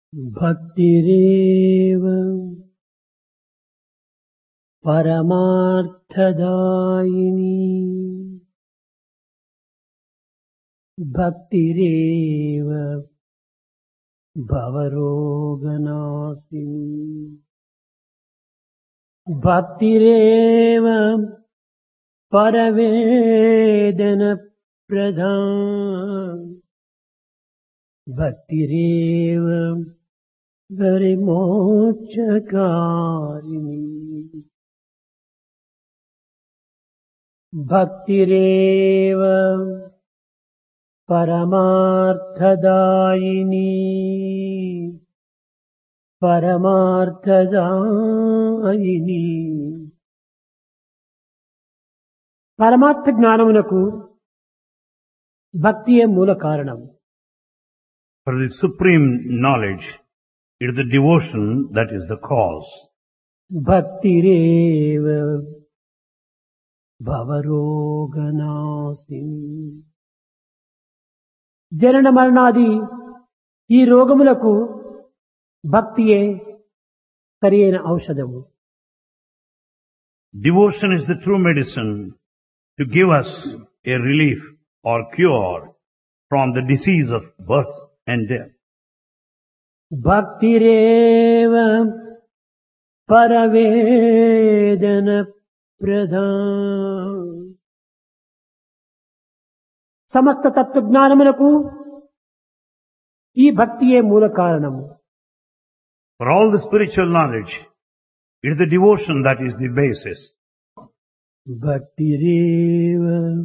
భక్తిరేవ పరమార్థదాయిని భక్తిరేవ భవరోగనాశిని భక్తిరేవ పరవేదన ప్రధాన భక్తిరేవ విమోచకారిణి భక్తిరేవ పరమార్థదాయిని పరమార్థదాయిని పరమార్థ జ్ఞానమునకు భక్తియే మూల కారణం. For the supreme knowledge, it is the devotion that is the cause. భక్తిరేవ భవరోగనాశిని జనన మరణాది ఈ రోగములకు భక్తియే సరియైన ఔషధము. Devotion is the true medicine to give us a relief or cure from the disease of birth and death. భక్తిరేవ పరవేదన ప్రధాన సమస్త తత్వజ్ఞానములకు ఈ భక్తియే మూల కారణము. For all the spiritual knowledge, it is the devotion that is the basis. భక్తిరేవ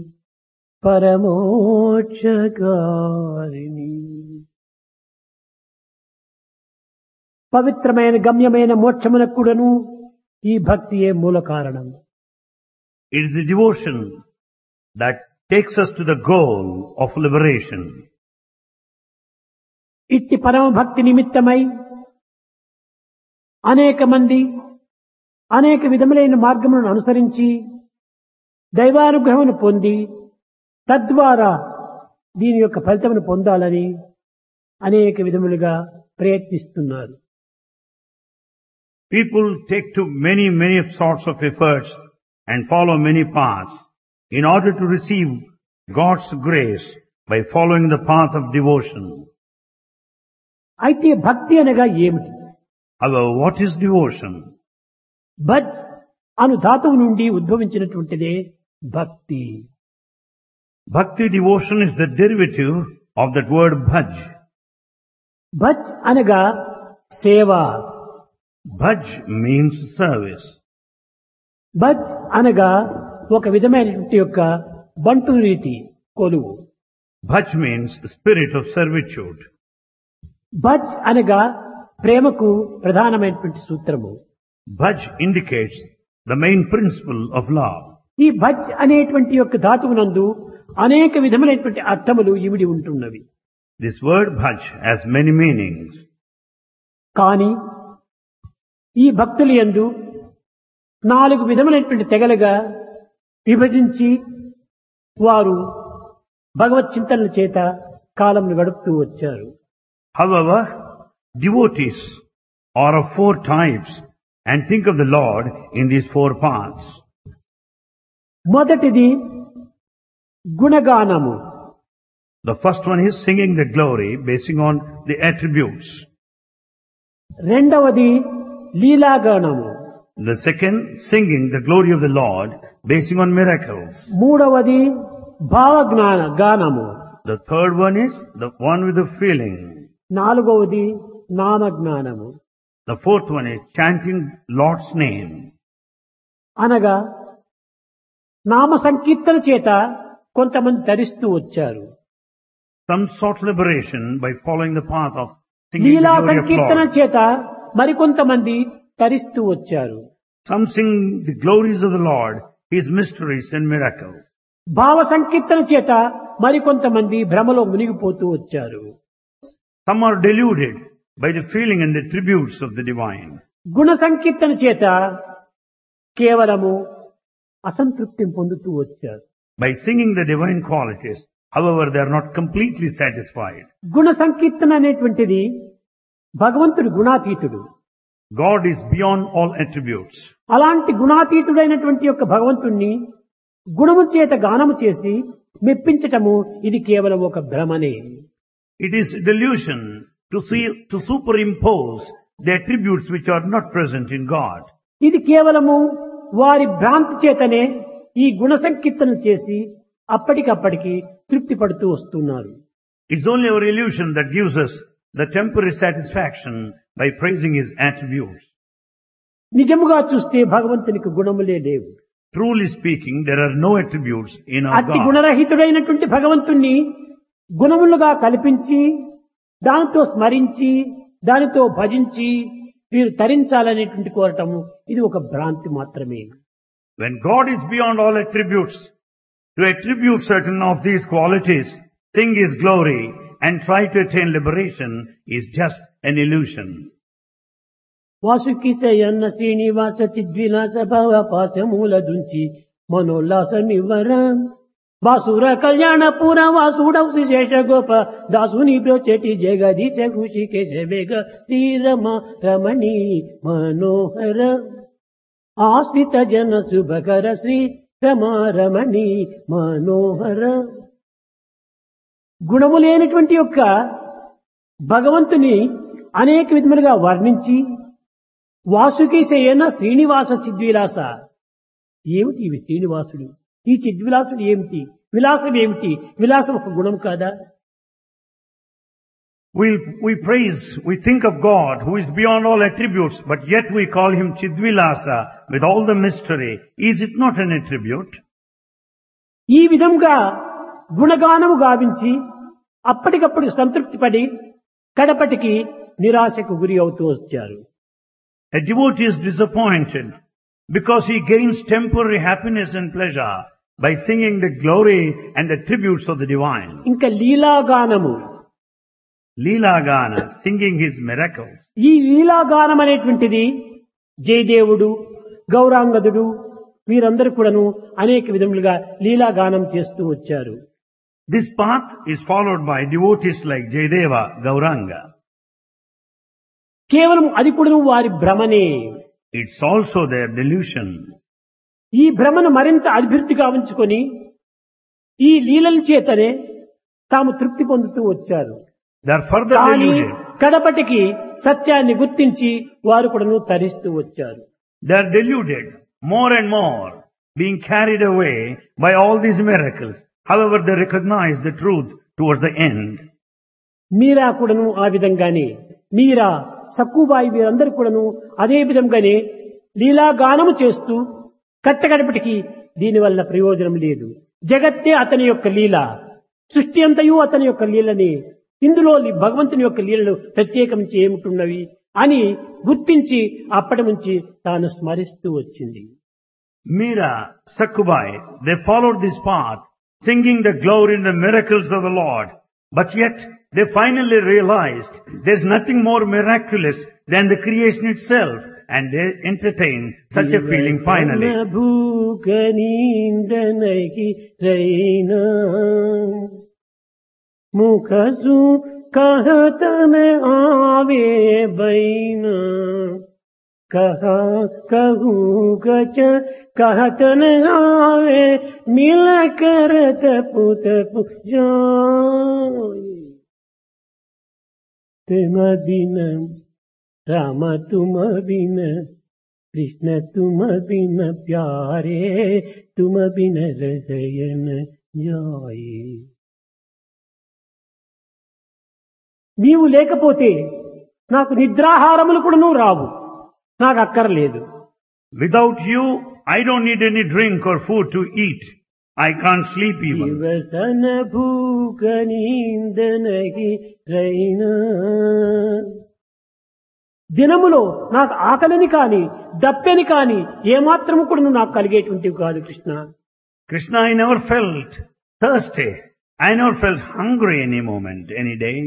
పరమోక్షకారిణి పవిత్రమైన గమ్యమైన మోక్షమునకు కూడాను ఈ భక్తియే మూల కారణం. It is the devotion that takes us to the goal of liberation. ఇట్టి పరమ భక్తి నిమిత్తమై అనేక మంది అనేక విధములైన మార్గములను అనుసరించి దైవానుగ్రహమును పొంది తద్వారా దీని యొక్క ఫలితమును పొందాలని అనేక విధములుగా ప్రయత్నిస్తున్నారు. People take to many sorts of efforts and follow many paths in order to receive God's grace by following the path of devotion. అయితే భక్తి అనగా ఏమిటి? However, what is devotion? భజ్ అను ధాతువు నుండి ఉద్భవించినటువంటిదే భక్తి. Bhakti devotion is the derivative of that word bhaj. భజ్ అనగా సేవ. Bhaj means service. భజ్ అనగా ఒక విధమైనటువంటి యొక్క బంటు రీతి కొలువు. Bhaj means spirit of servitude. భజ్ అనగా ప్రేమకు ప్రధానమైనటువంటి సూత్రము. Bhaj indicates the main principle of love. ఈ భజ్ అనేటువంటి యొక్క ధాతువునందు అనేక విధములైనటువంటి అర్థములు ఇమిడి ఉంటున్నవి. This word bhaj has many meanings. కానీ ఈ భక్తుల యందు 4 విధములైనటువంటి తెగలుగా విభజించి వారు భగవత్ చింతనల చేత కాలంను గడుపుతూ వచ్చారు. However, devotees are of 4 types and think of the Lord in these 4 paths. మొదటిది గుణగానము. The first one is singing the glory basing on the attributes. రెండవది లీలాగానము. The second, singing the glory of the Lord basing on miracles. మూడవది భావజ్ఞాన గానము. The third one is the one with the feeling. నాలుగవది నామజ్ఞానము. The fourth one is chanting Lord's name. అనగా నామ సంకీర్తన చేత కొంతమంది ధరిస్తూ వచ్చారు. Some sought liberation by following the path of singing the Leela glory of Sankirtana Lord. చేత మరికొంతమంది తరిస్తూ వచ్చారు. Some sing the glories of the Lord, His mysteries and miracles. భావ సంకీర్తన చేత మరికొంతమంది భ్రమలో మునిగిపోతూ వచ్చారు. Some are deluded by the feeling and the tributes of the divine. గుణ సంకీర్తన చేత కేవలము అసంతృప్తిని పొందుతూ వచ్చారు. By singing the divine qualities, however, they are not completely satisfied. గుణ సంకీర్తన అనేటువంటిది భగవంతుడు గుణాతీతుడు. God is beyond all attributes. అలాంటి గుణాతీతుడైనటువంటి యొక్క భగవంతుణ్ణి గుణము చేత గానము చేసి మెప్పించటము ఇది కేవలం ఒక భ్రమనే. It is delusion to superimpose the attributes which are not present in God. ఇది కేవలము వారి భ్రాంతి చేతనే ఈ గుణ సంకీర్తన చేసి అప్పటికప్పటికి తృప్తి పడుతూ వస్తున్నారు. It's only our illusion that gives us the temporary satisfaction by praising His attributes. నిజముగా చూస్తే భగవంతునికి గుణములే లేవు. Truly speaking, there are no attributes in our అట్టి God. గుణరహితుడైనటువంటి భగవంతుణ్ణి గుణములుగా కల్పించి దానితో స్మరించి దానితో భజించి వీరు తరించాలనేటువంటి కోరటము ఇది ఒక భ్రాంతి మాత్రమే. When God is beyond all attributes, to attribute certain of these qualities, sing His glory and try to attain liberation is just an illusion. Vasuki శయన్న Srinivasa చిద్విలాస భవ పాశమూల దుంచి మనోల్లాసమివ్వర వాసుర కళ్యాణపుర వాసుడౌ శేష గోప దాసుని బ్రోచెటి జగదీశ ఖుషికేశ వేగ శ్రీరమ రమణి మనోహర ఆశ్రిత జన శుభకర శ్రీ రమారమణి మనోహర. గుణము లేనటువంటి యొక్క భగవంతుని అనేక విధములుగా వర్ణించి వాసుకి శయన శ్రీనివాస చిద్విలాస. ఏమిటి ఇవి శ్రీనివాసుడు? ఈ చిద్విలాసుడు ఏమిటి? విలాసం ఏమిటి? విలాసం ఒక గుణం కాదా? We praise, we think of God who is beyond all attributes, but yet we call Him Chidvilasa with all the mystery. Is it not an attribute? ఈ విధంగా గుణగానము గావించి అప్పటికప్పుడు సంతృప్తి పడి కడపటికి నిరాశకు గురి అవుతూ వచ్చారు. A devotee is disappointed because he gains temporary happiness and pleasure by singing the glory and attributes of the divine. ఇంకా లీలాగానము, Leela-gana, singing His miracles. ఈ లీలాగానం అనేటువంటిది జయదేవుడు, గౌరాంగదుడు వీరందరూ కూడాను అనేక విధములుగా లీలాగానం చేస్తూ వచ్చారు. This path is followed by devotees like Jayadeva, Gauranga. కేవలం అది కూడా వారి భ్రమనే. It's also their delusion. ఈ భ్రమను మరింత అభివృద్ధిగా ఉంచుకొని ఈ లీలల చేతనే తాము తృప్తి పొందుతూ వచ్చారు. They are further కానీ deluded. కడపటికి సత్యాన్ని గుర్తించి వారు కూడాను తరిస్తూ వచ్చారు. They are deluded more and more, being carried away by all these miracles. However, they recognize the truth towards the end. మీరా కూడాను ఆ విధంగానే, మీరా సక్కుబాయి వీరందరూ కూడాను అదే విధంగానే లీలాగానము చేస్తూ కట్టగడపటికి దీనివల్ల ప్రయోజనం లేదు. జగత్తే అతని యొక్క లీల, సృష్టి అంతయు అతని యొక్క లీలని, ఇందులో భగవంతుని యొక్క లీలలు ప్రత్యేకించి ఏమిటున్నవి అని గుర్తించి అప్పటి నుంచి తాను స్మరిస్తూ వచ్చింది. Meera, Sakkubai, they followed this path, singing the glory and the miracles of the Lord. But yet, they finally realized there's nothing more miraculous than the creation itself. And they entertained such a feeling finally. मुखसु कहत में आवे बैना कहा कहूँ गच कहत न आवे मिल करत पुत जाए तुम बिन राम तुम बिन कृष्ण तुम बिन प्यारे तुम बिन हृदय न जाए. నీవు లేకపోతే నాకు నిద్రాహారములు కూడాను రావు, నాకు అక్కర్లేదు. Without you, I don't need any drink or food to eat. I can't sleep even. दिवसन भूख नींद नहीं रहीना. దినములో నాకు ఆకలిని కాని దప్పెని కాని ఏమాత్రము కూడా నాకు కలిగేటువంటివి కాదు Krishna. Krishna, I never felt thirsty. I never felt hungry any moment, any day.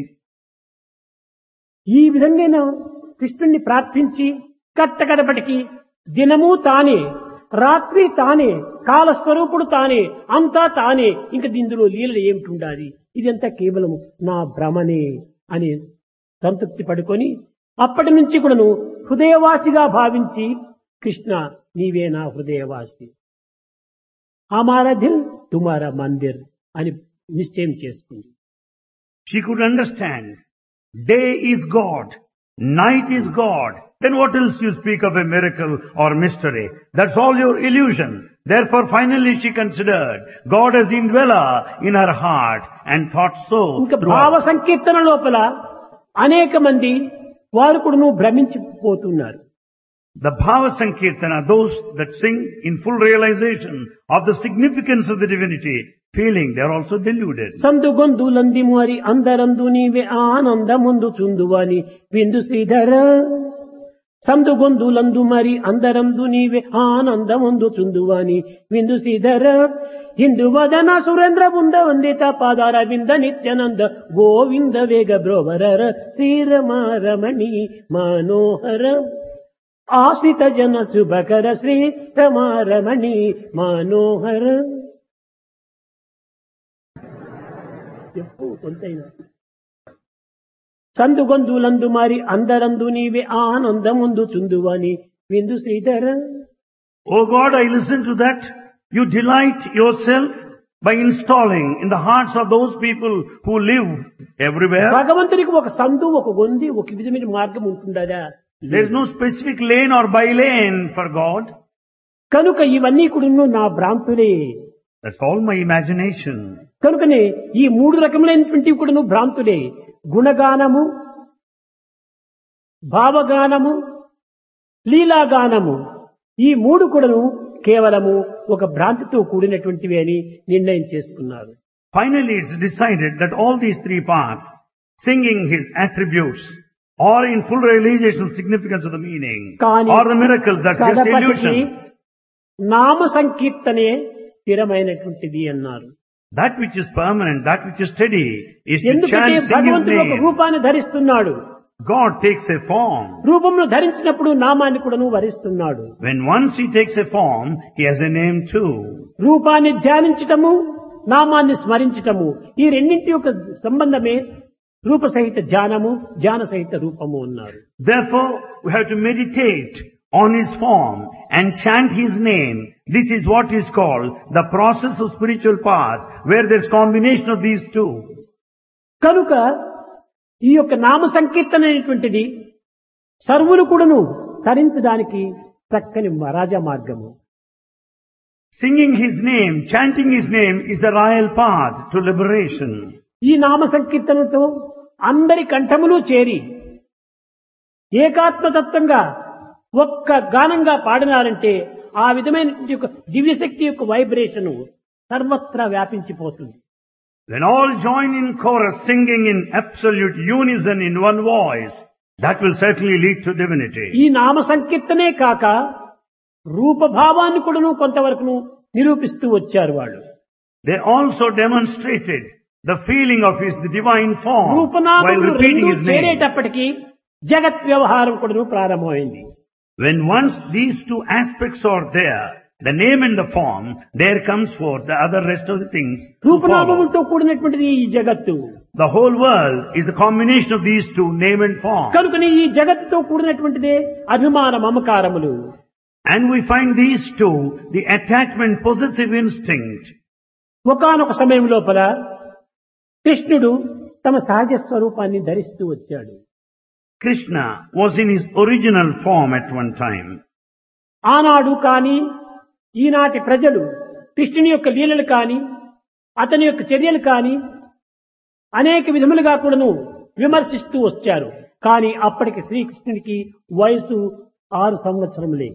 ఈ విధంగా నేను కృష్ణుణ్ణి ప్రార్థించి కట్టకడపటికి దినము తానే, రాత్రి తానే, కాలస్వరూపుడు తానే, అంతా తానే, ఇంక దీనిలో లీలలు ఏమిటి ఉండాలి, ఇదంతా కేవలం నా భ్రమనే అని సంతృప్తి పడుకొని అప్పటి నుంచి కూడాను హృదయవాసిగా భావించి కృష్ణ నీవే నా హృదయవాసి, హమారా దిల్ తుమారా మందిర్ అని నిశ్చయం చేసుకుంది. She could understand. Day is God. Night is God. Then what else you speak of a miracle or mystery? That's all your illusion. Therefore finally she considered God as indweller in her heart and thought so. ఇంకా throughout. భావ సంకీర్తన లోపల అనేక మంది వారు కూడాను భ్రమించిపోతున్నారు. The Bhava Sankirtana, those that sing in full realization of the significance of the divinity, feeling they are also deluded. సందు గొందులంది మరి అందరందు నీవే ఆనందముందు చుందువాని విందు శ్రీధర, సందు గొందులందు మరి అందరందు నీవే ఆనందముందు చుందువాని విందు శ్రీధర, హిందు వదన సురేంద్ర బృంద వందిత పాదార వింద నిత్యానంద గోవింద వేగ బ్రోవరర శ్రీరమారమణి మనోహర ఆశ్రిత జన శుభకర శ్రీ రమారమణి మనోహర. చెప్పు కొంతైనా. సందు గొందులందు మరి అందరందు నీవే ఆనందముందు చుందువని విందు Sridhara. Oh God, I listen to that. You delight yourself by installing in the hearts of those people who live everywhere. భగవంతునికి ఒక సందు, ఒక గొంది, ఒక విధమైన మార్గం ఉంటుందా? There is no specific lane or by lane for God. కనుక ఇవన్నీ కూడా నా భ్రాంతులే. That's all my imagination. కనుకనే ఈ మూడు రకములైనటువంటి కూడా భ్రాంతులే. గుణగానము, భావగానము, లీలాగానము, ఈ మూడు కూడాను కేవలము ఒక భ్రాంతితో కూడినటువంటివి అని నిర్ణయం చేసుకున్నారు. Finally, it's decided that all these three parts, singing his attributes, or in full realization of significance of the meaning, కానీ or the miracles, that's just కడపటికి illusion. నామ సంకీర్తనే స్థిరమైనటువంటిది అన్నారు. That which is permanent, that which is steady, is to ఎందుకంటే chant, sing his భగవంతుడు ఒక name. రూపాన్ని ధరిస్తున్నాడు. God takes a form. రూపంలో ధరించినప్పుడు నామాన్ని కూడాను వరిస్తున్నాడు. When once he takes a form, he has a name too. రూపాన్ని ధ్యానించటము, నామాన్ని స్మరించటము, ఈ రెండింటి యొక్క సంబంధమే రూప సహిత ధ్యానము, ధ్యాన సహిత రూపము అన్నారు. Therefore, we have to meditate on his form and chant his name. This is what is called the process of spiritual path, where there is combination of these two. కనుక ఈ యొక్క నామ సంకీర్తన అనేటువంటిది సర్వులు కూడాను తరించడానికి చక్కని రాజా మార్గము. Singing his name, chanting his name is the royal path to liberation. ఈ నామ సంకీర్తనతో అందరి కంఠములు చేరి ఏకాత్మతత్వంగా ఒక్క గానంగా పాడినారంటే ఆ విధమైన దివ్యశక్తి యొక్క వైబ్రేషన్ సర్వత్రా వ్యాపించిపోతుంది. When all join in chorus singing in absolute unison in one voice, that will certainly lead to divinity. ఈ నామ సంకీర్తనే కాక రూపభావాన్ని కూడాను కొంతవరకు నిరూపిస్తూ వచ్చారు వాళ్ళు. They also demonstrated the feeling of his divine form while రూపనామములు repeating రెండు his name. చేరేటప్పటికీ జగత్ వ్యవహారం కూడాను ప్రారంభమైంది. When once these two aspects are there, the name and the form, there comes forth the other rest of the things to follow. రూపనామములతో కూడినటువంటిది ఈ జగత్తు. The whole world is the combination of these two, name and form. కనుకనే ఈ జగత్తుతో కూడినటువంటిదే అభిమాన మమకారములు. And we find these two, the attachment, possessive instinct. ఒకానొక సమయం లోపల కృష్ణుడు తమ సహజ స్వరూపాన్ని ధరిస్తూ వచ్చాడు. Krishna was in his original form at one time. ఆనాడు కాని ఈనాటి ప్రజలు కృష్ణుని యొక్క లీలలు కాని అతని యొక్క చర్యలు కాని అనేక విధములుగా కూడాను విమర్శిస్తూ వచ్చారు. కానీ అప్పటికి శ్రీకృష్ణునికి వయసు 6 సంవత్సరములే.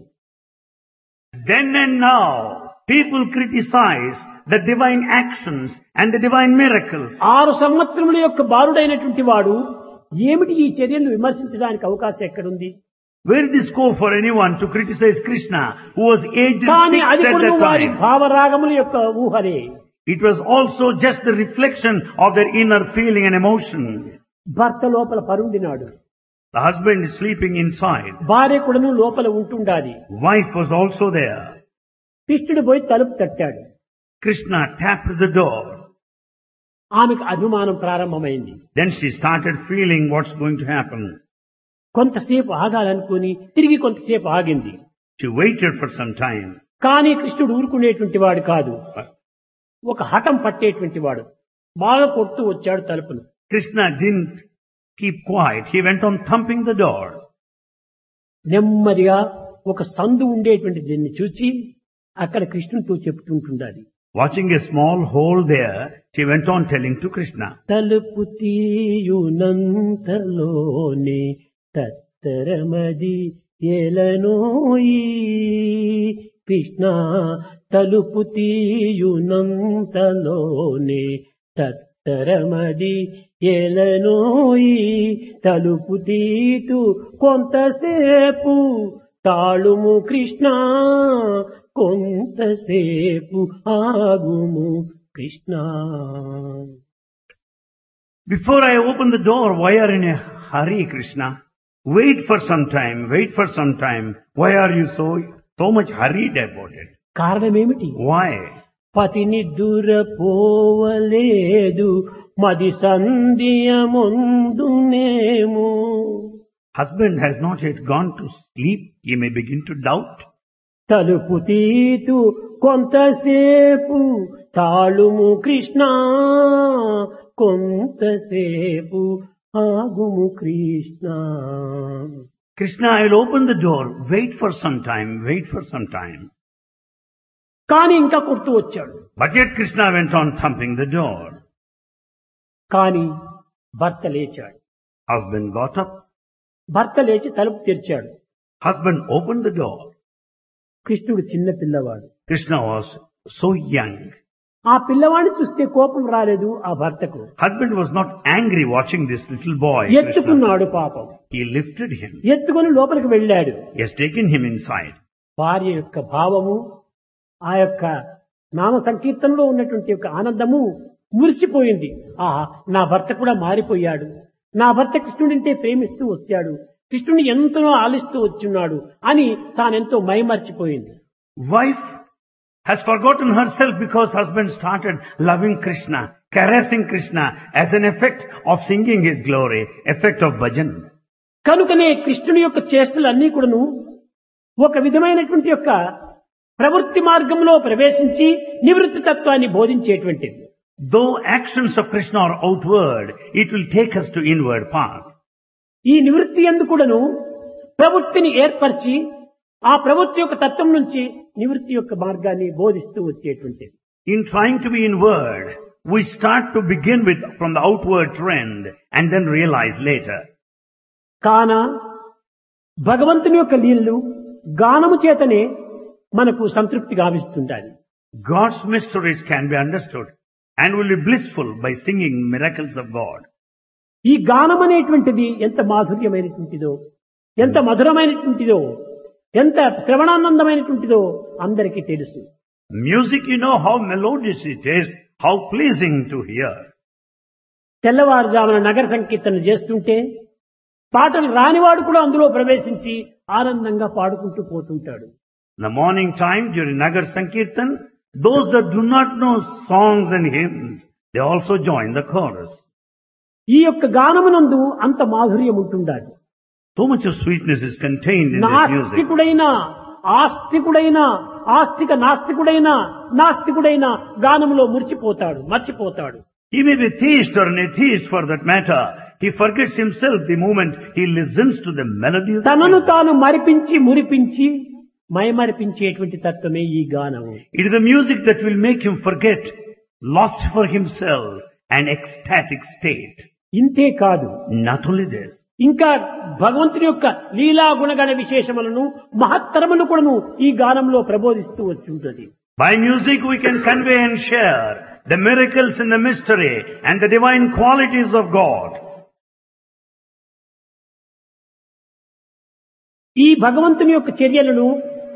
Then and now, people criticize the divine actions and the divine miracles. 6 సంవత్సరముల యొక్క బాలుడైనటువంటి వాడు ఏమిటి ఈ చర్యలను విమర్శించడానికి అవకాశం ఎక్కడుంది? Where is the scope for anyone to criticize Krishna, who was aged కానీ 6 అది at కూడా that వారి time? భావరాగముల యొక్క ఊహలే. It was also just the reflection of their inner feeling and emotion. భర్త లోపల పరుండినాడు, The husband is sleeping inside. భార్య కూడాను లోపల ఉంటుండాలి. Wife was also there. కృష్ణుడు పోయి తలుపు తట్టాడు. Krishna tapped the door. ఆమెకు అభిమానం ప్రారంభమైంది. Then she started feeling what's going to happen. కొంతసేపు ఆగాలనుకుని తిరిగి కొంతసేపు ఆగింది. She waited for some time. కానీ కృష్ణుడు ఊరుకునేటువంటి వాడు కాదు. ఒక హఠం పట్టేటువంటి వాడు. బాగా కొడుతూ వచ్చాడు తలుపును. Krishna didn't keep quiet. He went on thumping the door. నెమ్మదిగా ఒక సందు ఉండేటువంటి దీన్ని చూచి అక్కడ కృష్ణునితో చెప్తుంటుండాలి. Watching a small hole there, she went on telling to Krishna. తలుపు తీయునంతలోనే తత్తరమది ఎలనోయి కృష్ణ, తలుపు తీయునంతలోనే తత్తరమది ఎలనోయి, తలుపు తీతు కొంతసేపు తాళుము కృష్ణ, కొంతసేపు ఆగుము Krishna. Before I open the door, why are you in a hurry, Krishna? Wait for some time, wait for some time. Why are you so much hurried about it? కారణమేమిటి? Why? పతిని దూరపోవలేదు మది సంధ్యముందునేమో. Husband has not yet gone to sleep. He may begin to doubt. తలుపు తీతు కొంతసేపు తాళుము కృష్ణ, కొంతసేపు ఆగుము Krishna. Krishna, I will open the door. Wait for some time, wait for some time. కానీ ఇంకా కొడుతూ వచ్చాడు. But yet Krishna went on thumping the door. కానీ భర్త లేచాడు. Husband got up. భర్త లేచి తలుపు తెరిచాడు. Husband opened the door. కృష్ణుడు చిన్న పిల్లవాడు. Krishna was so young. ఆ పిల్లవాడిని చూస్తే కోపం రాలేదు ఆ భర్తకు. Husband was not angry watching this little boy. ఎత్తుకున్నాడు పాపం. He lifted him. ఎత్తుకుని లోపలికి వెళ్ళాడు. He has taken him inside. భార్య యొక్క భావము, ఆ యొక్క నామ సంకీర్తనలో ఉన్నటువంటి యొక్క ఆనందము మురిసిపోయింది. ఆహా, నా భర్త కూడా మారిపోయాడు, నా భర్త కృష్ణుడింటే ప్రేమిస్తూ వచ్చాడు, కృష్ణుని ఎంతో ఆలిస్తూ వచ్చున్నాడు అని తానెంతో మైమర్చిపోయింది. Wife has forgotten herself because husband started loving Krishna, caressing Krishna as an effect of singing his glory, effect of bhajan. కనుకనే కృష్ణుని యొక్క చేష్టలన్నీ కూడాను ఒక విధమైనటువంటి యొక్క ప్రవృత్తి మార్గంలో ప్రవేశించి నివృత్తి తత్వాన్ని బోధించేటువంటిది. Though actions of Krishna are outward, it will take us to inward path. ఈ నివృత్తి యందు కూడాను ప్రవృత్తిని ఏర్పరిచి ఆ ప్రవృత్తి యొక్క తత్వం నుంచి నివృత్తి యొక్క మార్గాన్ని బోధిస్తూ వచ్చేటువంటిది. In trying to be inward, we start to begin with from the outward trend and then realize later. కాన భగవంతుని యొక్క లీలలు గానము చేతనే మనకు సంతృప్తి గావిస్తుండాలి. God's mysteries can be understood and will be blissful by singing miracles of God. ఈ గానం అనేటువంటిది ఎంత మాధుర్యమైనటువంటిదో, ఎంత మధురమైనటువంటిదో, ఎంత శ్రవణానందమైనటువంటిదో అందరికీ తెలుసు. Music, you know how melodious it is, how pleasing to hear. తెల్లవారుజామున నగర సంకీర్తన చేస్తుంటే పాటలు రానివాడు కూడా అందులో ప్రవేశించి ఆనందంగా పాడుకుంటూ పోతుంటాడు. The morning time during Nagar Sankirtan, those that do not know songs and hymns, they also join the chorus. ఈ యొక్క గానమునందు అంత మాధుర్యం ఉంటుండాలి. So much of sweetness is contained in this music. నాస్తికుడైనా ఆస్తికుడైనా ఆస్తిక నాస్తికుడైనా నాస్తికుడైనా గానములో మర్చిపోతాడు. He may be theist or an atheist for that matter. He forgets himself the moment he listens to the melody of the తనను music. తాను మరిపించి మురిపించి మైమరిపించేటువంటి తత్వమే ఈ గానము. It is the music that will make him forget, lost for himself, an ecstatic state. ఇంతే కాదు, Not only this, ఇంకా భగవంతుని యొక్క లీలా గుణగణ విశేషములను మహత్తరములు కూడాను ఈ గానంలో ప్రబోధిస్తూ వచ్చుంటది. by music we can convey and share the miracles and the mystery and the divine qualities of God. ఈ భగవంతుని యొక్క చర్యలను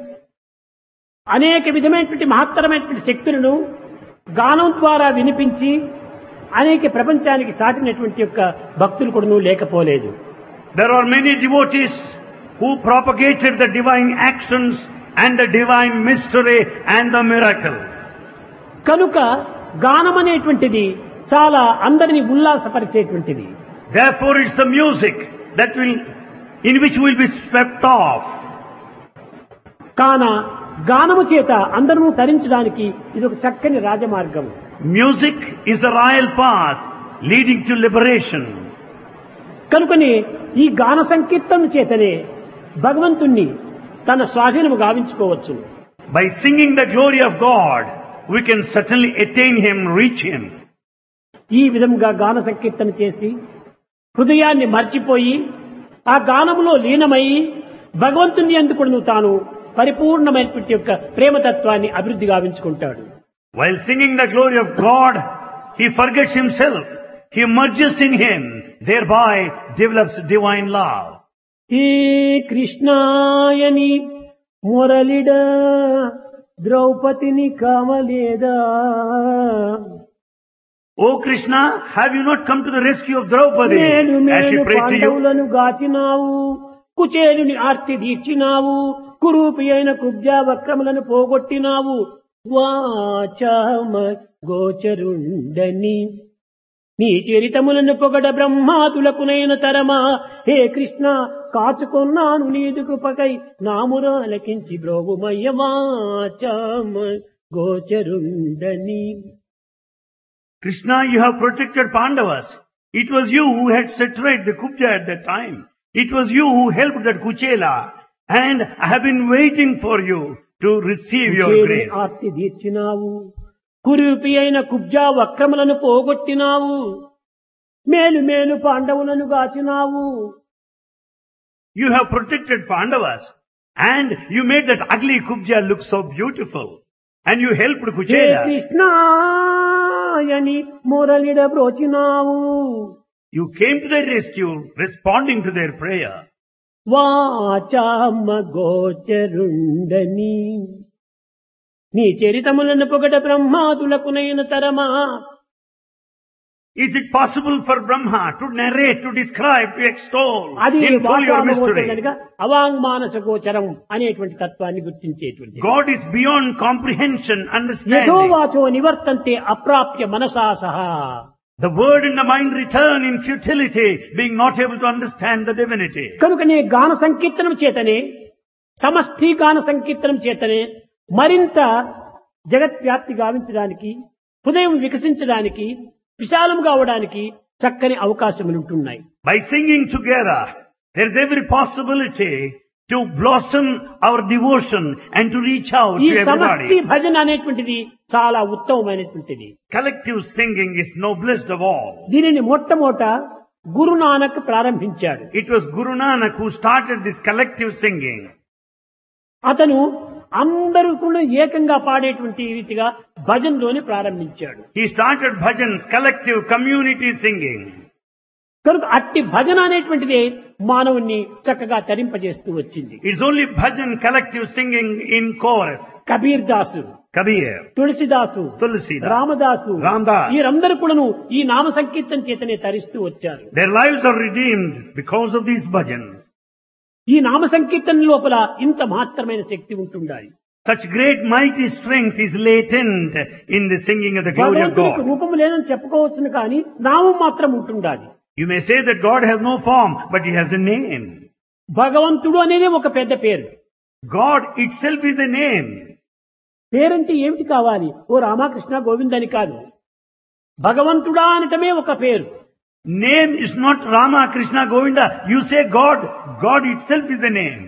అనేక విధమైనటువంటి మహత్తరమైనటువంటి శక్తులను గానం ద్వారా వినిపించి అనేక ప్రపంచానికి చాటినటువంటి యొక్క భక్తులు కూడాను లేకపోలేదు. There are many devotees who propagated the divine actions and the divine mystery and the miracles. కనుక గానం అనేటువంటిది చాలా అందరినీ ఉల్లాసపరిచేటువంటిది. Therefore it's the music that will in which we will be swept off. కాన గానము చేత అందరూ తరించడానికి ఇది ఒక చక్కని రాజమార్గం. Music is the royal path leading to liberation. కనుకనే ఈ గాన సంకీర్తన చేతనే భగవంతుణ్ణి తన స్వాధీనము గావించుకోవచ్చు. By singing the glory of God, we can certainly attain Him, reach Him. ఈ విధంగా గాన సంకీర్తన చేసి హృదయాన్ని మర్చిపోయి ఆ గానములో లీనమయ్యి భగవంతుని యందు కూడా తాను పరిపూర్ణమైనటువంటి యొక్క ప్రేమతత్వాన్ని అభివృద్ధి గావించుకుంటాడు. While singing the glory of God, he forgets himself. He merges in Him, thereby develops divine love. హే కృష్ణాయని మురళిడ ద్రౌపదిని కామలేదా. O Krishna, have you not come to the rescue of Draupadi మేలు as she మేలు prayed to you? పాండవులను గాచినావు, కుచేలుని ఆర్తి తీర్చినావు, కురూపి అయిన కుబ్జా వక్రములను పోగొట్టినావు, వాచామ గోచరుండని నీ చరితములను పొగడ బ్రహ్మాదులకునైన తరమా. హే కృష్ణ, కాచుకొన్నాను నీదు కృపకై నామురాలకించి బ్రోగుమయ్య వాచామ గోచరుండని. Krishna, you have protected Pandavas. It was you who had set right the Kubja at that time. It was you who helped that Kuchela. And I have been waiting for you to receive your grace. Aarti తీర్చినావు, కురూపి అయిన కుబ్జా వక్రములను పోగొట్టినావు, మేలు మేలు పాండవులను గాచినావు. You have protected Pandavas. And you made that ugly Kubja look so beautiful. And you helped hey Kuchela. కృష్ణాయని మురళిడ బ్రోచినావు, You came to their rescue, responding to their prayer. వాచామ గోచరుండని నీ చరితములను పొగడ బ్రహ్మాదులకునైన తరమా. Is it possible for Brahma to narrate, to describe, to extol అది in full your వాచామ గోచరం mystery? కనుక అవాంగ్మానస గోచరం అనేటువంటి తత్వాన్ని గుర్తించేటువంటి. God is beyond comprehension, understanding. యథోవాచో నివర్తంతే అప్రాప్య మనసా సహా. The word and the mind return in futility, being not able to understand the divinity. కనుకనే గాన సంకీర్తనం చేతనే, సమష్టి గాన సంకీర్తనం చేతనే మరింత జగత్వ్యాప్తి గావించడానికి, హృదయం వికసించడానికి, విశాలం కావడానికి చక్కని అవకాశములు ఉంటున్నాయి. By singing together, there is every possibility to blossom our devotion and to reach out ఈ to సమష్టి everybody. భజన అనేటువంటిది చాలా ఉత్తమమైనటువంటిది. Collective singing is noblest of all. దీనిని మొట్టమొదట గురునానక్ ప్రారంభించాడు. It was Guru Nanak who started this collective singing. అతను అందరూ కూడా ఏకంగా పాడేటువంటి రీతిగా భజనలోని ప్రారంభించాడు. He started bhajans, collective community singing. కనుక అట్టి భజన అనేటువంటిదే మానవుణ్ణి చక్కగా తరింపజేస్తూ వచ్చింది. It's only bhajan, collective singing in chorus. Kabir Dasu, Kabir, తులసిదాసు, Tulsidas, Ramadasu, Ramdas. వీరందరూ కూడాను ఈ నామ సంకీర్తన చేతనే తరిస్తూ వచ్చారు. Their lives are redeemed because of these bhajans. ఈ నామ సంకీర్తన లోపల ఇంత మహత్తరమైన శక్తి ఉంటుండాలి. Such great mighty strength is latent in the singing of the glory of భగవంతునికి God. రూపము లేదని చెప్పుకోవచ్చును కానీ నామం మాత్రం ఉంటుండాలి. You may say that God has no form, but He has a name. భగవంతుడు అనేది ఒక పెద్ద పేరు. God itself is a name. పేరంటే ఏమిటి కావాలి? ఓ రామకృష్ణ గోవింద అని కాదు. భగవంతుడా అనటమే ఒక పేరు. Name is not Rama, Krishna, Govinda. You say God. God itself is a name.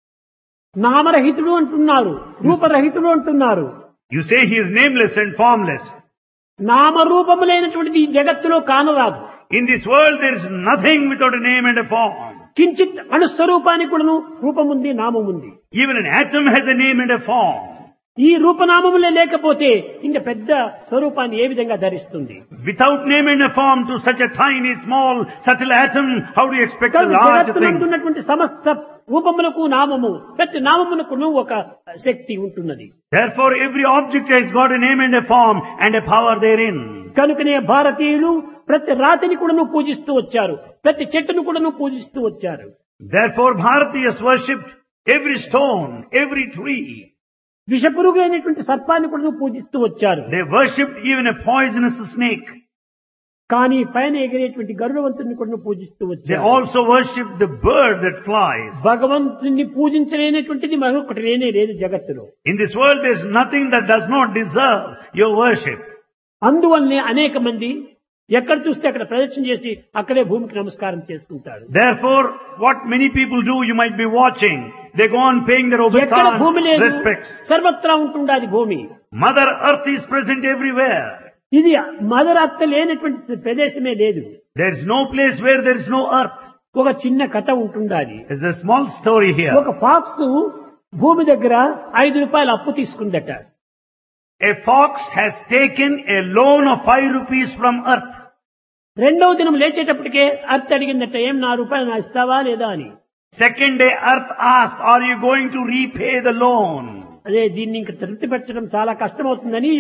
నామరహితుడు అంటున్నారు, రూపరహితుడు అంటున్నారు. You say He is nameless and formless. నామరూపములైనటువంటిది ఈ జగత్తులో కానరాదు. In this world there is nothing without a name and a form. కించిత్ అణుస్వరూపానికి కూడాను రూపముంది, నామముంది. Even an atom has a name and a form. ఈ రూపనామములే లేకపోతే ఇంకా పెద్ద స్వరూపాన్ని ఏ విధంగా ధరిస్తుంది? Without name and a form to such a tiny, small, subtle atom, how do you expect a large జగత్తునందు thing? ఉన్నటువంటి సమస్త రూపములకు నామము, ప్రతి నామమునకును ఒక శక్తి ఉంటున్నది. Therefore every object has got a name and a form and a power therein. కనుకనే భారతీయులు ప్రతి రాతిని కూడాను పూజిస్తూ వచ్చారు, ప్రతి చెట్టును కూడాను పూజిస్తూ వచ్చారు. Therefore Bharatiyas worshipped every stone, every tree. విషపురుగు అయినటువంటి సర్పాన్ని కూడాను పూజిస్తూ వచ్చారు. They worshipped even a poisonous snake. కానీ పైన ఎగిరేటువంటి గరుడవంతుని కూడా పూజిస్తూ They వచ్చారు. also worship the bird that flies. భగవంతుని పూజించలేనటువంటిది మరొకటి లేనే లేదు జగత్తులో. In this world there is nothing that does not deserve your worship. అందువల్లనే అనేక మంది ఎక్కడ చూస్తే అక్కడ ప్రదక్షిణ చేసి అక్కడే భూమికి నమస్కారం చేసుకుంటారు. Therefore, what many people do, you might be watching. They go on paying their ఎక్కడ భూమి obeisance, లేదు respects. సర్వత్రా ఉంటుండాది భూమి. Mother Earth is present everywhere. ఇది మదరత్త లేనటువంటి ప్రదేశమే లేదు. There is no place where there is no earth. ఒక చిన్న కథ ఉంటుండాది. There's a small story here. ఒక ఫాక్స్ భూమి దగ్గర 5 రూపాయలు అప్పు తీసుకుందట. A fox has taken a loan of 5 rupees from earth. రెండవ దినం లేచేటప్పటికే అర్త్ అడిగిందట, ఏం నా రూపాయలు నా ఇస్తావా లేదా అని. Second day, earth asked, are you going to repay the loan? అదే దీన్ని ఇంకా తృప్తి పెట్టడం చాలా కష్టమవుతుందని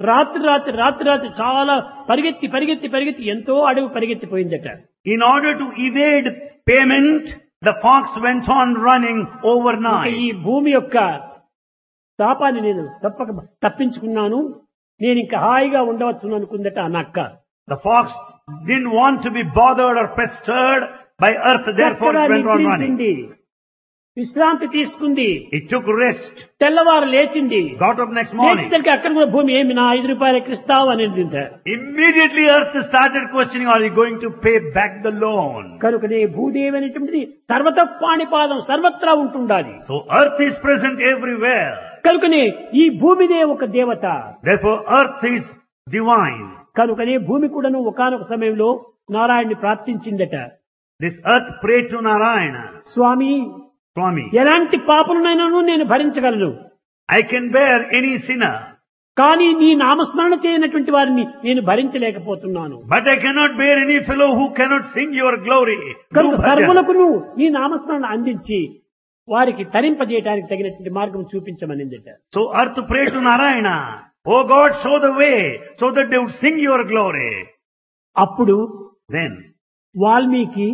రాత్రి చాలా పరిగెత్తి ఎంతో అడుగు పరిగెత్తిపోయిందట. In order to evade payment, the fox went on running overnight. ఈ భూమి యొక్క తాపాన్ని నేను తప్పించుకున్నాను, నేను ఇంకా హాయిగా ఉండవచ్చు అనుకుందట ఆ నక్క. The fox didn't want to be bothered or pestered by earth, therefore it went on running. విశ్రాంతి తీసుకుంది. It took rest. తెల్లవారు లేచింది. Got up next morning. లేచి అక్కడ కూడా భూమి ఏమి నా 5 రూపాయలు ఎక్కిస్తావు అనేది. Immediately earth started questioning, are you going to pay back the loan? కనుకనే భూదేవి అనేటువంటిది సర్వత పాణిపాదం, సర్వత్రా ఉంటుండాలి. So earth is present everywhere. కనుకనే ఈ భూమిదే ఒక దేవత. Therefore earth is divine. కనుకనే భూమి కూడాను ఒకానొక సమయంలో నారాయణుని ప్రార్థించిందట. This earth prayed to Narayana. Swamy, Swami, ఎలాంటి పాపలనైనాను నేను భరించగలను, I can bear any sinner, కానీ నీ నామస్మరణ చేయనటువంటి వారిని నేను భరించలేకపోతున్నాను. but I cannot bear any fellow who cannot sing your glory. కనుక Do bhajan. సర్వులకు నీ నామస్మరణ అందించి వారికి తరింపజేయడానికి తగినటువంటి మార్గం చూపించమనిందట. So earth prayed to Narayana, oh God, show the way so that they would sing your glory. అప్పుడు Then వాల్మీకి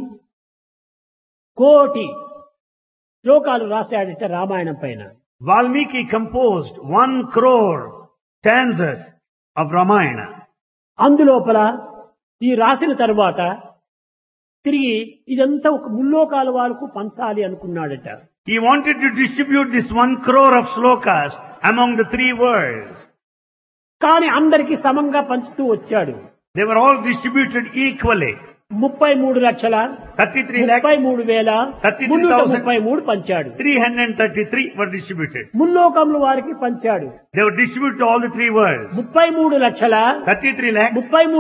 కోటి శ్లోకాలు రాశాడట రామాయణం పైన. Valmiki composed 1 crore stanzas of Ramayana. అందులోపల ఈ రాసిన తరువాత తిరిగి ఇదంతా ఒక ముల్లోకాల వాళ్ళకు పంచాలి అనుకున్నాడట. He wanted to distribute this 1 crore of slokas among the 3 worlds. కానీ అందరికీ సమంగా పంచుతూ వచ్చాడు. They were all distributed equally. 33 లక్షల 33 lakhs, 33,333 పంచాడు. 333 were distributed. ముల్లోకముల వారికి పంచాడు. They were distributed to all the 3 worlds. 33 లక్షల 33 lakhs,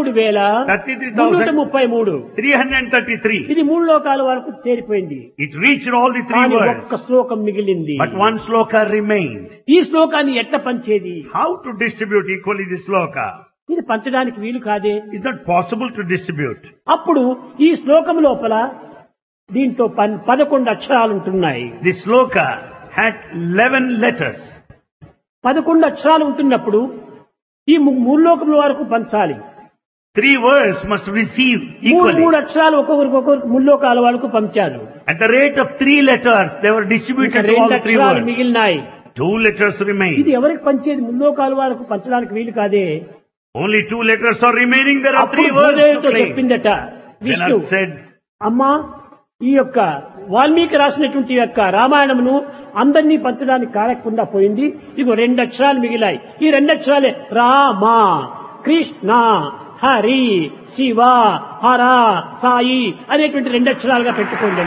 33,333 333. ఇది 3 లోకాల వరకు చేరిపోయింది. It reached all the 3 కానీ worlds. ఒక్క శ్లోకం మిగిలింది. But 1 sloka remained. ఈ శ్లోకాన్ని ఎట్లా పంచేది? How to distribute equally this sloka? ఇది పంచడానికి వీలు కాదే. It's not possible to distribute. అప్పుడు ఈ శ్లోకం లోపల దీంట్లో 11 అక్షరాలు ఉంటున్నాయి. This sloka had 11 letters. 11 అక్షరాలు ఉంటున్నప్పుడు ఈ 3 లోకముల వరకు పంచాలి. 3 words must receive equally. 3 అక్షరాలు ఒక్కొక్కరు 3 లోకాల వరకు పంచారు. At the rate of 3 letters, they were distributed to all 2 the 3 అక్షరాలు words. మిగిలినాయి. 2 letters remain. ఇది ఎవరికి పంచేది? 3 లోకాల వరకు పంచడానికి వీలు కాదే. Only 2 letters are remaining. There are 3 అప్పుడు words భూదేవితో to claim. చెప్పిందట విష్ణు, Then said, అమ్మా ఈ యొక్క వాల్మీకి రాసినటువంటి యొక్క రామాయణమును అందరినీ పంచడానికి కారకుండా పోయింది. ఇగో 2 అక్షరాలు మిగిలాయి. ఈ 2 అక్షరాలే రామ, కృష్ణ, హరి, శివ, హర, సాయి అనేటువంటి 2 అక్షరాలుగా పెట్టుకోండి.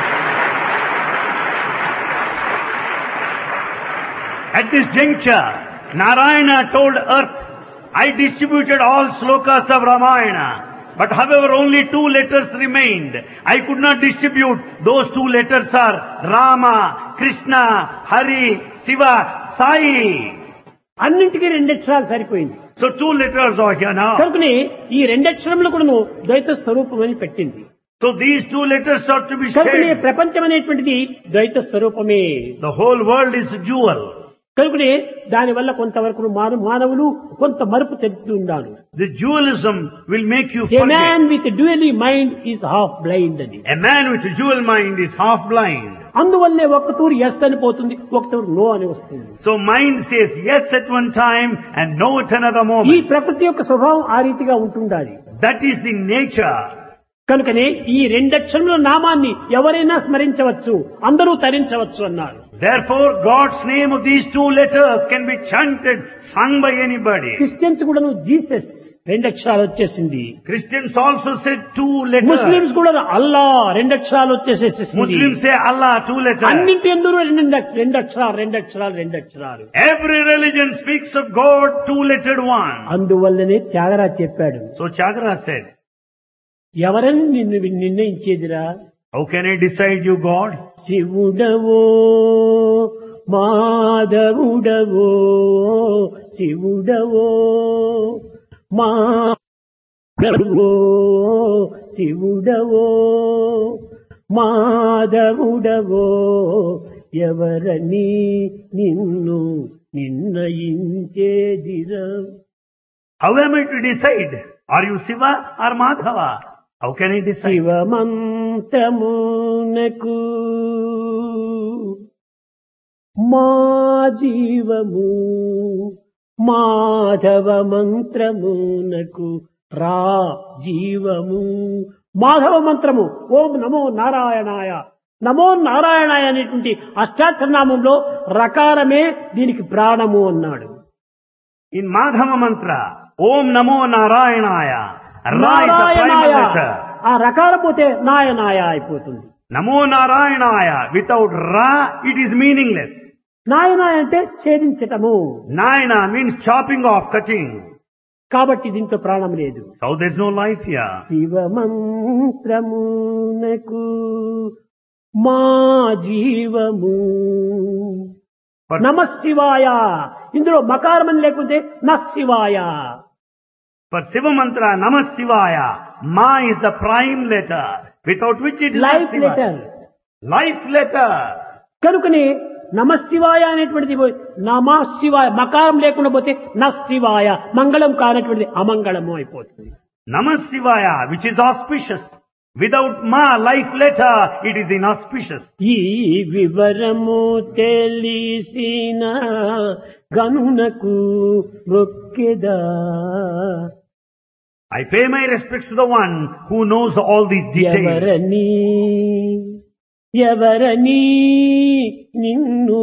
at this juncture, Narayana told earth, I distributed all slokas of Ramayana. But however, only 2 letters remained. I could not distribute. Those 2 letters are Rama, Krishna, Hari, Shiva, Sai. అన్నింటికీ 2 అక్షరాలు సరిపోయింది. So 2 letters are here now. కనుకనే ఈ 2 అక్షరములు కూడా ద్వైత స్వరూపం అని పెట్టింది. So these 2 letters are to be కనుకనే shared. ప్రపంచం అనేటువంటిది ద్వైత స్వరూపమే. The whole world is dual. కనుకనే దానివల్ల కొంతవరకు మానవులు కొంత మరుపు చెందుతున్నాడు. The dualism will make you A man forget. with dually mind is half blind అని. A man with a dual mind is half blind. అందువల్లే ఒక తూరు ఎస్ అని పోతుంది, ఒక తూరు నో అని వస్తుంది. So mind says yes at one time and no at another ఈ moment. ప్రకృతి యొక్క స్వభావం ఆ రీతిగా ఉంటుండాలి. That is the nature. కనుకనే ఈ రెండక్షరముల నామాన్ని ఎవరైనా స్మరించవచ్చు, అందరూ తరించవచ్చు అన్నారు. Therefore, God's name of these two letters can be chanted, sung by anybody. Christians కూడాను జీసస్ రెండక్షరాలు వచ్చేసింది. Christians also said two letters. Muslims కూడా Allah రెండక్షరాలు వచ్చేసేసింది. Muslims say Allah, two letters. అన్నింటి ఎందుకు రెండక్షరాలు. Every religion speaks of God, two-lettered one. అందువల్లనే త్యాగరాజ్ చెప్పాడు, So Tyagaraja said, ఎవరని నిన్ను నిర్ణయించేదిరా? how can I decide you, God? శివుడవో మాధవుడవో, శివుడవో మాధవో, శివుడవో మాధవుడవో, ఎవరని నిన్ను నిర్ణయించేదిరా? How am I to decide? Are you Shiva or Madhava? How can I decide? శివమంతమునకు మా జీవము, మాధవ మంత్రమునకు రా జీవము. మాధవ మంత్రము ఓం నమో నారాయణాయ, నమో నారాయణాయ అనేటువంటి అష్టాక్షరనామంలో రకారమే దీనికి ప్రాణము అన్నాడు. In Madhava mantra, Om Namo Narayanaya. Ra is the prime నారాయణాయ letter. ఆ రకారం పోతే నాయనాయ అయిపోతుంది. Namo Narayanaya. Without Ra, it is meaningless. నాయనాయ అంటే ఛేదించటము. Nayana means chopping off, cutting. కాబట్టి దీంట్లో ప్రాణం లేదు. So there's no life here. శివమంత్రమునకు మా జీవము, But నమ శివాయ. ఇందులో మకారమని లేకుంటే నశివాయ. for Shiva mantra, Namah Shivaya, Ma is the prime letter, without which it is not life Shiva. Letter. Life letter. కనుకనే నమ శివాయ అనేటువంటిది నమ శివాయ మకారం లేకుండా పోతే నశివాయ, మంగళం కానటువంటిది అమంగళము అయిపోతుంది. Namah Shivaya, which is auspicious. Without Ma, life letter, it is inauspicious. ఈ వివరము తెలిసిన గనునకు మొక్కెదా. I pay my respects to the one who knows all these details. ఎవరని నిన్ను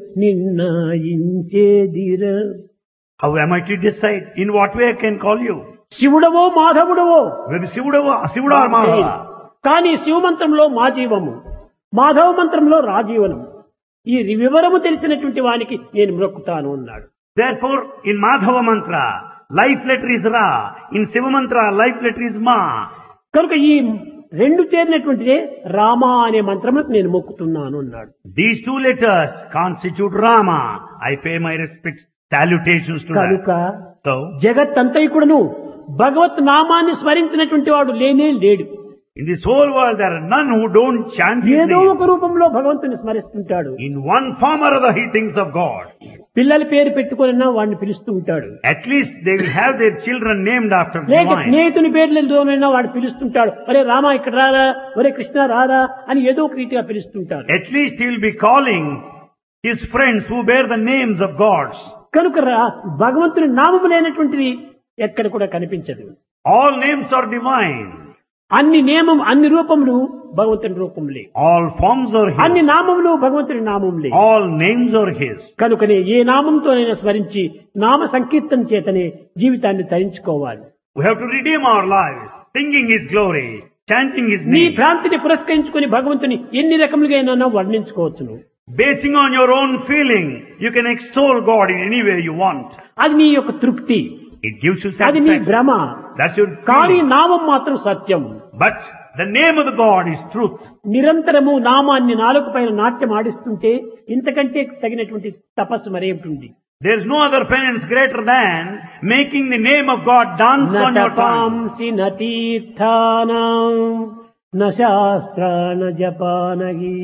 నిర్ణయించేదిరా? How am I to decide? In what way I can call you? శివుడవో మాధవుడవో Whether Shivuda or Madhava. కానీ శివమంత్రంలో మా జీవము, మాధవ మంత్రంలో రాజీవనము. ఈ వివరము తెలిసినటువంటి వానికి నేను మ్రొక్కుతాను అన్నాడు. Therefore, in Madhava mantra, life letter is Ra. In Shiva mantra, life letter is Ma. కనుక ఈ రెండు చేరినటువంటిదే రామ అనే మంత్రములకు నేను మొక్కుతున్నాను అన్నాడు. These two letters constitute Rama. I pay my respects, salutations to కనుక that. So, జగత్తంతైకుడును భగవత్ నామాన్ని స్మరించినటువంటి వాడు లేనే లేడు. in this whole world, there are none who don't chant His ఏదో name. ఒక రూపంలో భగవంతుని స్మరిస్తుంటాడు. In one form or other, he thinks of God. పిల్లల పేరు పెట్టుకున్నా వాడిని పిలుస్తూ ఉంటాడు. At least they will have their children named after లేక divine. స్నేహితుని పేర్లతోనైనా వాడు పిలుస్తుంటాడు. ఒరే రామ ఇక్కడ రారా, ఒరే కృష్ణ రారా అని ఏదో ఒక రీతిగా పిలుస్తుంటాడు. At least he will be calling his friends who bear the names of gods. కనుక భగవంతుని నామము లేనటువంటిది ఎక్కడ కూడా కనిపించదు. All names are divine. అన్ని నియమం, అన్ని రూపములు భగవంతుని రూపములే. All forms are అన్ని His. నామములు భగవంతుని నామములే. All names are His. కనుకనే ఏ నామంతోనైనా స్మరించి నామ సంకీర్తన చేతనే జీవితాన్ని తరించుకోవాలి. We have to redeem our lives, singing His glory, chanting His నీ name. భ్రాంతిని పురస్కరించుకుని భగవంతుని ఎన్ని రకములుగా అయినా వర్ణించుకోవచ్చును. Basing on your own feeling, you can extol God in any way you want. అది నీ యొక్క తృప్తి, It gives you అది నీ satisfaction. భ్రమ. That's your కానీ feeling. నామం మాత్రం సత్యం. But the name of the God is truth. నిరంతరము నామాన్ని నాలుక పైన నాట్యం ఆడిస్తుంటే ఇంతకంటే తగినటువంటి తపస్సు మరేమిటి? There is no other penance greater than making the name of God dance on your tongue. నపాంసి నతీర్థానాం న శాస్త్రాన జపానగి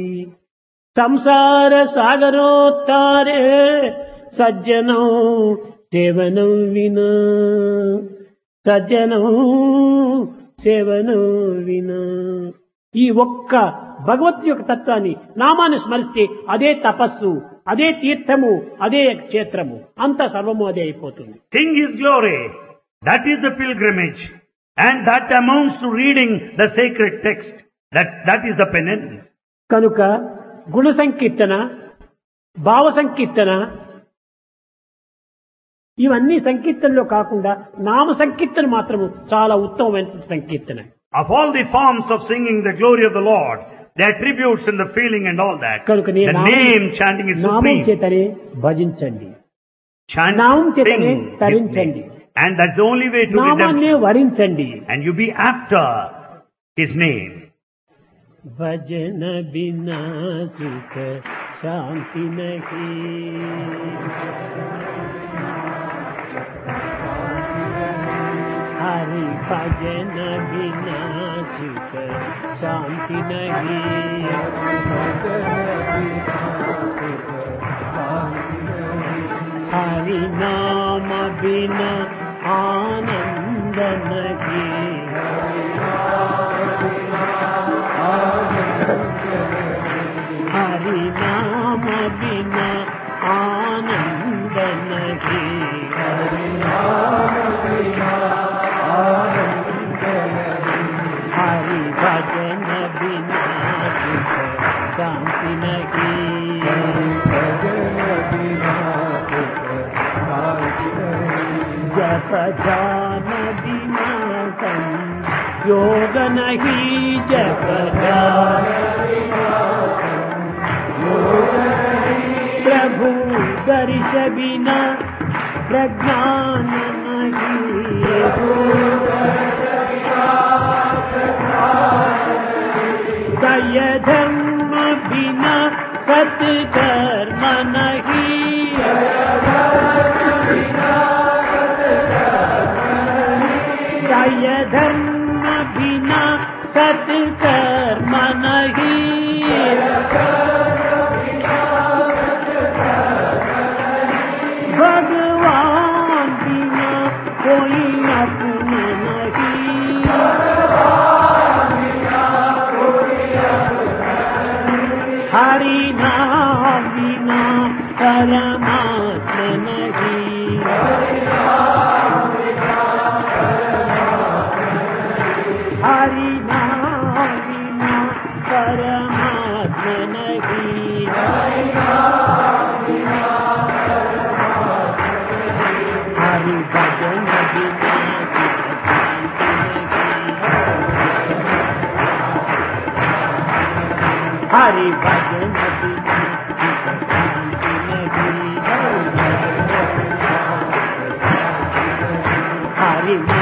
సంసార సాగరోత్తారే సజ్జనం సేవనం వినా, సజ్జనం సేవనం వినా. ఈ ఒక్క భగవత్ యొక్క తత్వాన్ని నామాన్ని స్మరిస్తే అదే తపస్సు, అదే తీర్థము, అదే క్షేత్రము, అంత సర్వము అదే అయిపోతుంది. Sing His glory. That is the pilgrimage. And that amounts to reading the sacred text. That is the penance. కనుక గుణ సంకీర్తన, భావ సంకీర్తన, ఇవన్నీ సంకీర్తనలో కాకుండా నామ సంకీర్తన మాత్రము చాలా ఉత్తమమైన సంకీర్తన. Of all the forms of singing the glory of the Lord, the attributes and the feeling and all that, కనుక the name chanting is నామం supreme. చేతనే భజించండి, Chant, నామం చేతనే sing His తరించండి, name. And that's the only way to నామాన్నే redemption. వరించండి. And you be after His name. భజన బినా సుఖ శాంతి నహి, హరి భజన బినా సుఖ శాంతి నహి, హరి నామ బినా ఆనంద నహి, हरि नाम बिना आनंद नहीं, हरि भजन बिना सुख शांति नहीं, जप ध्यान बिना संयोग नहीं, जप ध्यान प्रभु दर्श बिना प्रज्ञान नहीं, दय धर्म बिना सत्कर्म नहीं, दय धर्म बिना सत्कर्म नहीं, भगवान बिना कोई अपना नहीं, हरि नाम बिना परमात्मा नहीं, हरि नाम बिना परमात्मा नहीं, हरि भजन बिना सुख शांति नहीं, हरि भजन बिना सुख शांति नहीं, हरि